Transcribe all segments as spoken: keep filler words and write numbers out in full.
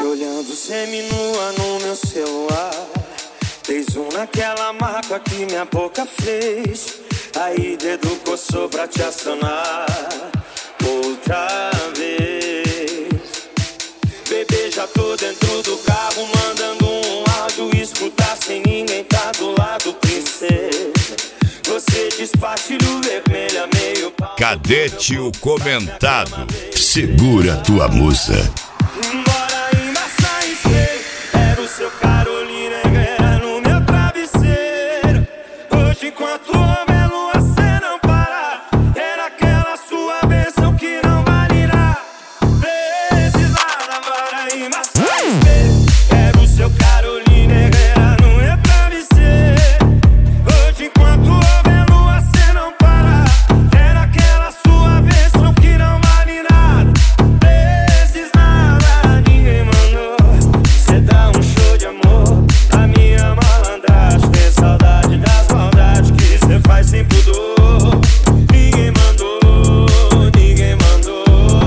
Te olhando seminua no meu celular. Dei zoom naquela marca que minha boca fez. Aí dedo coçou pra te acionar outra vez. Bebê, já tô dentro do carro mandando um áudio. Escutar sem ninguém tá do lado, princesa. Você despartilho vermelha meio. Cadete o comentado. Segura tua musa. Bora embaçar espelho. Era o seu Carolina Herrera no meu travesseiro. Hoje enquanto homem lua cê não para. Era aquela sua bênção que não vale nada. Precisava, bora embaçar espelho. Era o seu Carolina Herrera no meu travesseiro. Hoje enquanto homem lua cê não para. Era aquela sua bênção que não vale nada. Precisava, ninguém mandou. Cê dá um show de amor. A minha malandragem tem saudade das maldades que cê faz sem pudor. Ninguém mandou, ninguém mandou.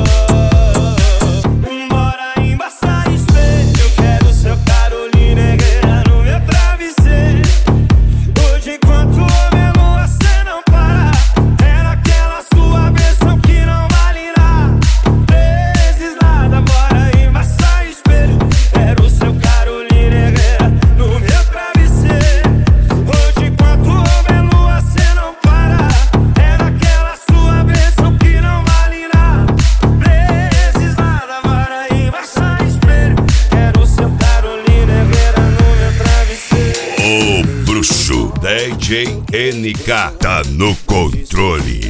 Bora embaçar espelho. Quero seu Carolina Herrera no meu travesseiro. Hoje enquanto homem lua cê não para. Era aquela sua bênção que não vale nada. Vezes nada, bora embaçar espelho. Era o seu Carolina Herrera no meu travesseiro. Hoje enquanto homem lua cê não para. Era aquela sua bênção que não vale nada. Vezes nada, bora embaçar espelho. Era o seu Carolina Herrera no meu travesseiro. O bruxo D J N K tá no controle.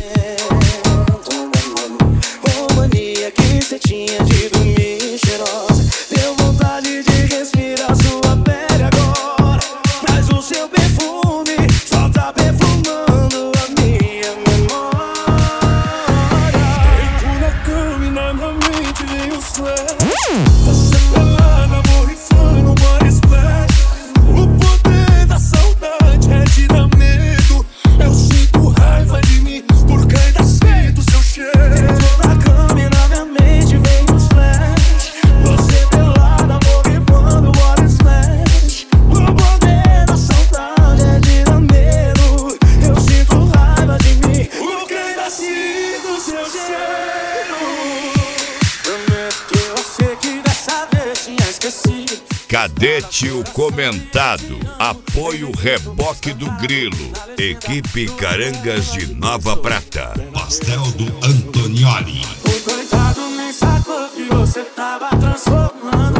Ô mania que cê tinha de dormir cheirosa. Deu vontade de respirar sua pele agora. Mas o seu perfume só tá perfumando a minha memória. Deito na cama e na minha mente vem o flash. Você pelada, borrifando no body splash. O poder da saudade é te dar medo. Eu sinto raiva de mim porque ainda sinto seu cheiro. Tô na cama e na minha mente vem os flash. Você pelada, borrifando body splash. O poder da saudade é te dar medo. Eu sinto raiva de mim porque ainda sinto seu cheiro. Prometo que eu sei que dessa vez tinha esquecido. Cadete o comentado. Apoio Reboque do Grilo. Equipe Carangas de Nova Prata. Pastel do Antonioli. O coitado nem sacou que você tava transformando